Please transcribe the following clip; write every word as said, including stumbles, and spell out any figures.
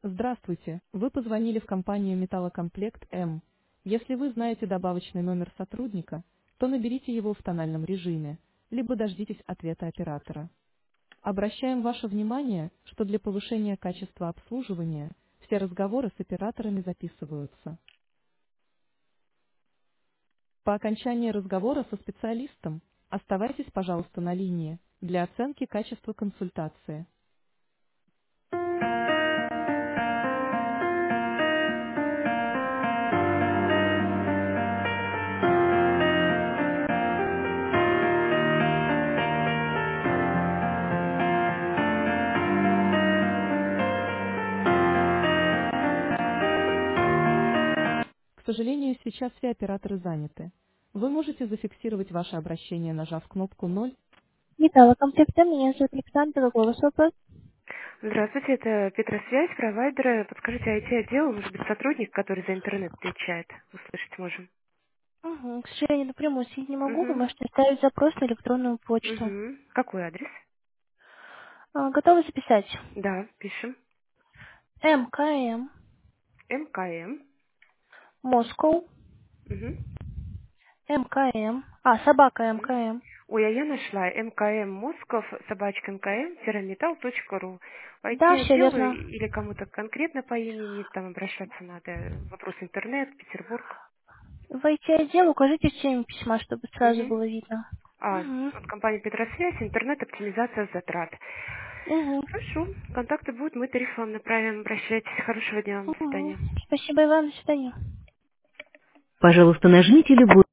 Здравствуйте, вы позвонили в компанию Металлокомплект М. Если вы знаете добавочный номер сотрудника, то наберите его в тональном режиме, либо дождитесь ответа оператора. Обращаем ваше внимание, что для повышения качества обслуживания все разговоры с операторами записываются. По окончании разговора со специалистом оставайтесь, пожалуйста, на линии для оценки качества консультации. К сожалению, сейчас все операторы заняты. Вы можете зафиксировать ваше обращение, нажав кнопку ноль. Металлокомплекта, меня зовут Александр, голос вопрос. Здравствуйте, это Петросвязь, провайдеры. Подскажите, ай ти-отдел, может быть, сотрудник, который за интернет отвечает? Услышать можем. Угу. К сожалению, напрямую съездить не могу, вы Угу. можете оставить запрос на электронную почту. Угу. Какой адрес? А, готовы записать? Да, пишем. МКМ, МКМ. Москва, Угу. МКМ, а, собака Угу. МКМ. Ой, а я нашла мкм москов, собачка мкм, металл точка ру. В Да, все ай ти-отдел верно. или кому-то конкретно по имени, там обращаться надо. Вопрос интернет, Петербург. В ай ти-отдел укажите в теме письма, чтобы сразу Угу. было видно. А, Угу. от компании Петросвязь, интернет-оптимизация затрат. Угу. Хорошо, контакты будут, мы тариф вам направим. Обращайтесь. Хорошего дня вам. До Угу. свидания. Спасибо и вам, до свидания. Пожалуйста, нажмите любой